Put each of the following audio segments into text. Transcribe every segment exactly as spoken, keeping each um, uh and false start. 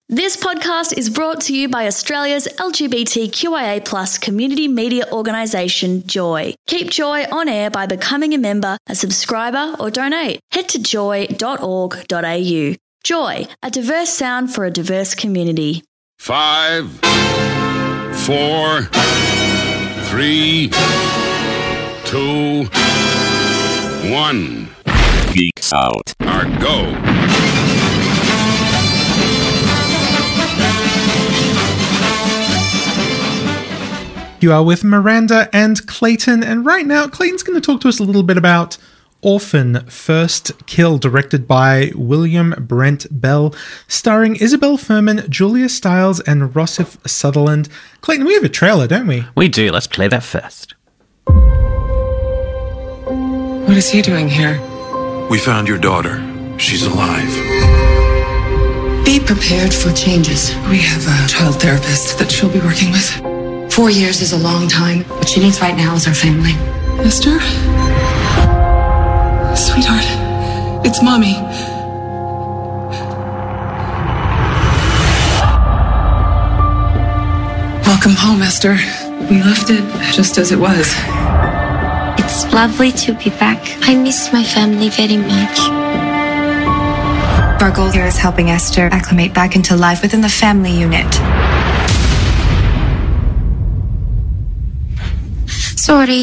This podcast is brought to you by Australia's L G B T Q I A plus community media organisation, Joy. Keep Joy on air by becoming a member, a subscriber or donate. Head to joy dot org dot a u. Joy, a diverse sound for a diverse community. Five, four, three, two, one. Geeks Out. Our go. You are with Miranda and Clayton, and right now Clayton's going to talk to us a little bit about Orphan First Kill, directed by William Brent Bell, starring Isabel Fuhrman, Julia Stiles, and Rossif Sutherland. Clayton, we have a trailer, don't we? We do. Let's play that first. What is he doing here? We found your daughter. She's alive. Be prepared for changes. We have a child therapist that she'll be working with. Four years is a long time. What she needs right now is our family. Esther? Sweetheart, it's Mommy. Welcome home, Esther. We left it just as it was. It's lovely to be back. I miss my family very much. Our goal here is helping Esther acclimate back into life within the family unit. Sorry.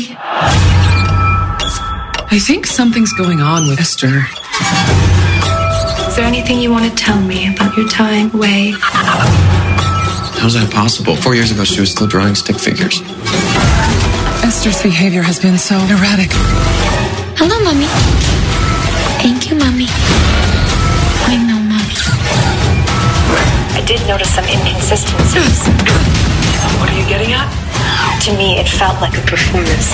I think something's going on with Esther. Is there anything you want to tell me about your time away? How's that possible? Four years ago, she was still drawing stick figures. Esther's behavior has been so erratic. Hello, Mommy. Thank you, Mommy. I know, Mommy. I did notice some inconsistencies. What are you getting at? To me, it felt like a performance.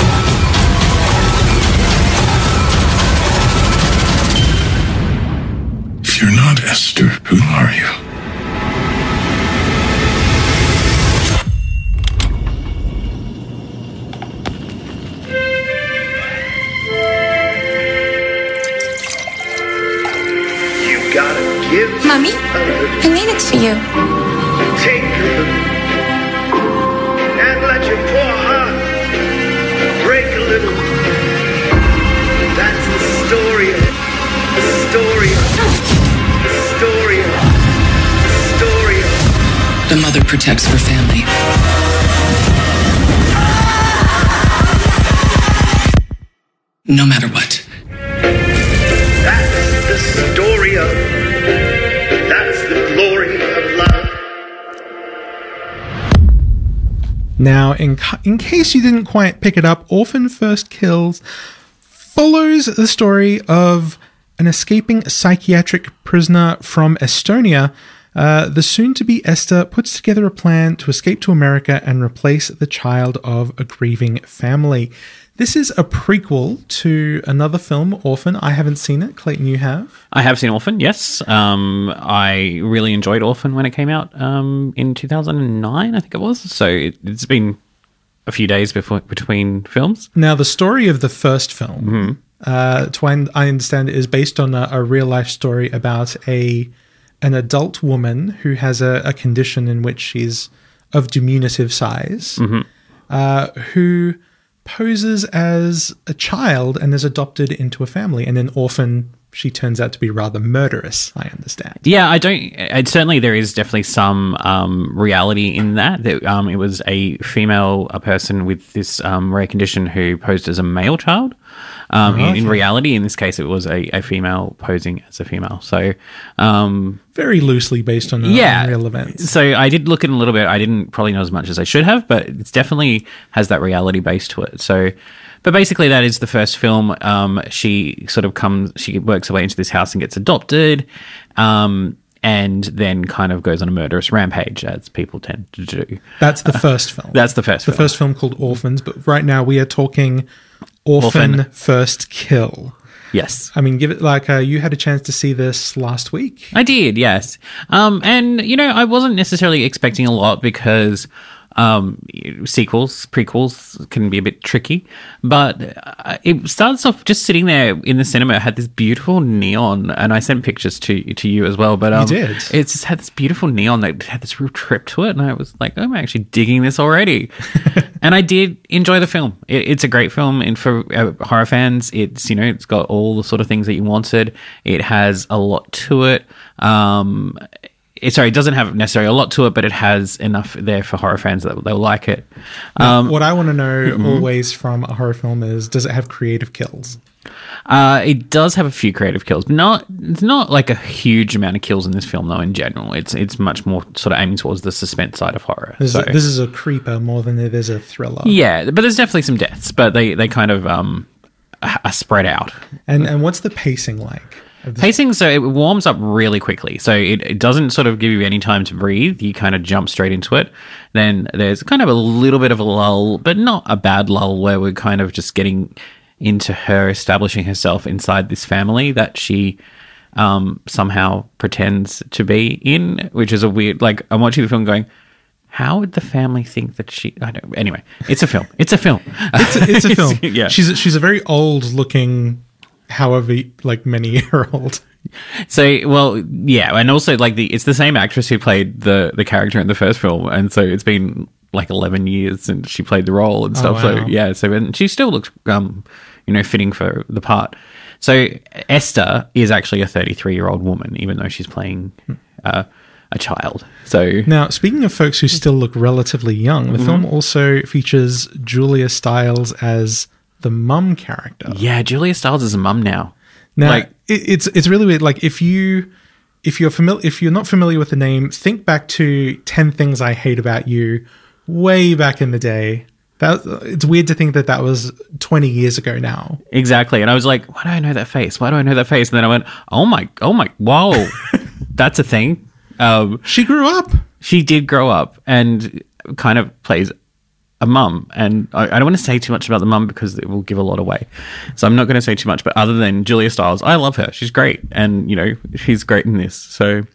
If you're not Esther, who are you? You gotta give. Mommy, I made it for you. Take her. And let your poor heart break a little. That's the story of it. The story of it. The story of it. The story of it. The mother protects her family. No matter what. That's the story of it. That's the glory of love. Now, in, in case you didn't quite pick it up, Orphan First Kills follows the story of an escaping psychiatric prisoner from Estonia. Uh, the soon-to-be Esther puts together a plan to escape to America and replace the child of a grieving family. This is a prequel to another film, Orphan. I haven't seen it. Clayton, you have? I have seen Orphan, yes. Um, I really enjoyed Orphan when it came out um, in two thousand nine, I think it was. So it, it's been a few days before between films. Now, the story of the first film, mm-hmm. uh, to I understand, is based on a, a real-life story about a an adult woman who has a, a condition in which she's of diminutive size, mm-hmm. uh, who poses as a child and is adopted into a family. And then Orphan, she turns out to be rather murderous, I understand. Yeah, I don't... It, certainly there is definitely some um, reality in that. that um, it was a female a person with this um, rare condition who posed as a male child. Um, oh, okay. in, in reality, in this case, it was a, a female posing as a female. So... Um, very loosely based on, yeah, on real events. So I did look in a little bit. I didn't probably know as much as I should have, but it's definitely has that reality base to it. So... But basically, that is the first film. Um, she sort of comes, she works her way into this house and gets adopted, um, and then kind of goes on a murderous rampage, as people tend to do. That's the first film. That's the first the film. The first film called Orphans, but right now we are talking Orphan, Orphan. First Kill. Yes. I mean, give it like uh, you had a chance to see this last week. I did, yes. Um, and, you know, I wasn't necessarily expecting a lot because Um, sequels, prequels can be a bit tricky, but uh, it starts off just sitting there in the cinema. It had this beautiful neon, and I sent pictures to to you as well. But um, you did. It's just had this beautiful neon that had this real trip to it, and I was like, oh, I'm actually digging this already. And I did enjoy the film. It, it's a great film, and for uh, horror fans, it's you know it's got all the sort of things that you wanted. It has a lot to it. Um, It, sorry, it doesn't have necessarily a lot to it, but it has enough there for horror fans that they'll like it. Um, what I want to know mm-hmm. always from a horror film is, does it have creative kills? Uh, it does have a few creative kills. Not, it's not like a huge amount of kills in this film, though. In general, it's it's much more sort of aiming towards the suspense side of horror. This, so. is, this is a creeper more than it is a thriller. Yeah, but there's definitely some deaths, but they they kind of um are spread out. And and what's the pacing like? Pacing, so it warms up really quickly. So it, it doesn't sort of give you any time to breathe. You kind of jump straight into it. Then there's kind of a little bit of a lull, but not a bad lull, where we're kind of just getting into her establishing herself inside this family that she um, somehow pretends to be in, which is a weird, like, I'm watching the film going, how would the family think that she, I don't, anyway, it's a film. It's a film. It's a, it's a film. yeah. She's, she's a very old looking, however, like many year old. So, well, yeah, and also like the it's the same actress who played the the character in the first film, and so it's been like eleven years since she played the role and stuff. Oh, wow. So yeah, so and she still looks um you know fitting for the part. So Esther is actually a thirty-three year old woman, even though she's playing uh, a child. So now, speaking of folks who still look relatively young, the mm-hmm. film also features Julia Stiles as the mum character. Yeah, Julia Stiles is a mum now. Now, like, it, it's it's really weird. Like, if you if you're familiar if you're not familiar with the name, think back to ten Things I Hate About You, way back in the day. That it's weird to think that that was twenty years ago now. Exactly, and I was like, why do I know that face? Why do I know that face? And then I went, oh my, oh my, whoa, that's a thing. Um, she grew up. She did grow up, and kind of plays a mum, and I, I don't want to say too much about the mum because it will give a lot away, so I'm not going to say too much. But other than Julia Stiles, I love her. She's great, and you know she's great in this. So,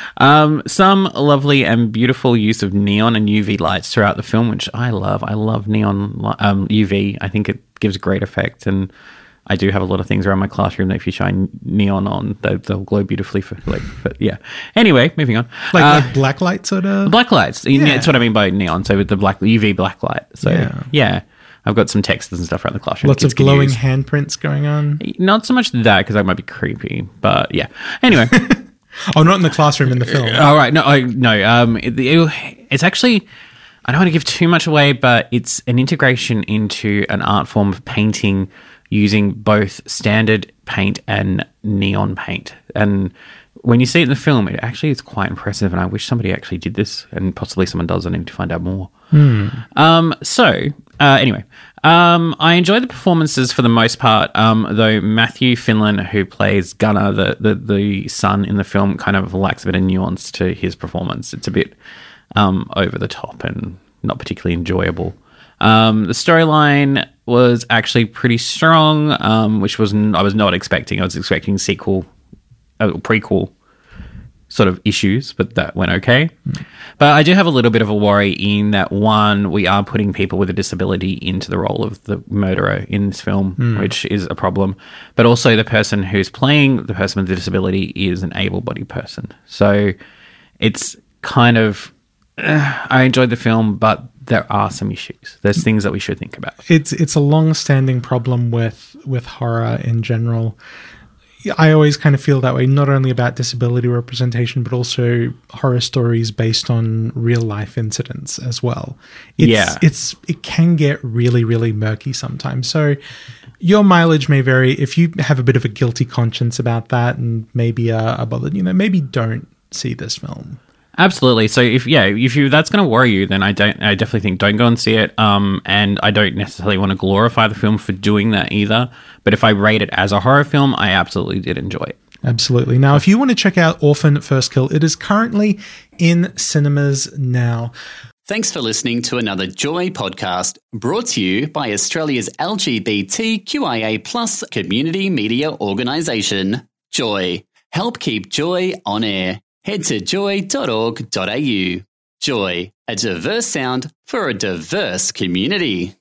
um, some lovely and beautiful use of neon and U V lights throughout the film, which I love. I love neon, um, U V. I think it gives great effect, and I do have a lot of things around my classroom that if you shine neon on, they, they'll glow beautifully. For like, but yeah. Anyway, moving on. Like, uh, like black light sort of? Black lights. Yeah. That's what I mean by neon. So with the black U V black light. So yeah, yeah. I've got some textures and stuff around the classroom. Lots of glowing handprints going on. Not so much that, because that might be creepy. But yeah. Anyway. Oh, not in the classroom, in the film. All right. No, I, no. Um, it, it, it's actually, I don't want to give too much away, but it's an integration into an art form of painting using both standard paint and neon paint. And when you see it in the film, it actually is quite impressive, and I wish somebody actually did this, and possibly someone does. I need to find out more. Hmm. Um, so, uh, anyway, um, I enjoy the performances for the most part, um, though Matthew Finlan, who plays Gunnar, the, the, the son in the film, kind of lacks a bit of nuance to his performance. It's a bit um, over the top and not particularly enjoyable. Um, the storyline was actually pretty strong, um, which was n- I was not expecting. I was expecting sequel, uh, prequel sort of issues, but that went okay. Mm. But I do have a little bit of a worry in that, one, we are putting people with a disability into the role of the murderer in this film, mm. which is a problem. But also the person who's playing the person with the disability is an able-bodied person. So it's kind of... Uh, I enjoyed the film, but there are some issues. There's things that we should think about. It's it's a long-standing problem with with horror in general. I always kind of feel that way, not only about disability representation, but also horror stories based on real-life incidents as well. It's, yeah. It's, it can get really, really murky sometimes. So your mileage may vary. If you have a bit of a guilty conscience about that and maybe are, are bothered, you know, maybe don't see this film. Absolutely. So if yeah, if you that's going to worry you, then I don't. I definitely think don't go and see it. Um, and I don't necessarily want to glorify the film for doing that either. But if I rate it as a horror film, I absolutely did enjoy it. Absolutely. Now, if you want to check out Orphan First Kill, it is currently in cinemas now. Thanks for listening to another Joy podcast brought to you by Australia's L G B T Q I A plus community media organisation, Joy. Help keep Joy on air. Head to joy dot org dot a u. Joy, a diverse sound for a diverse community.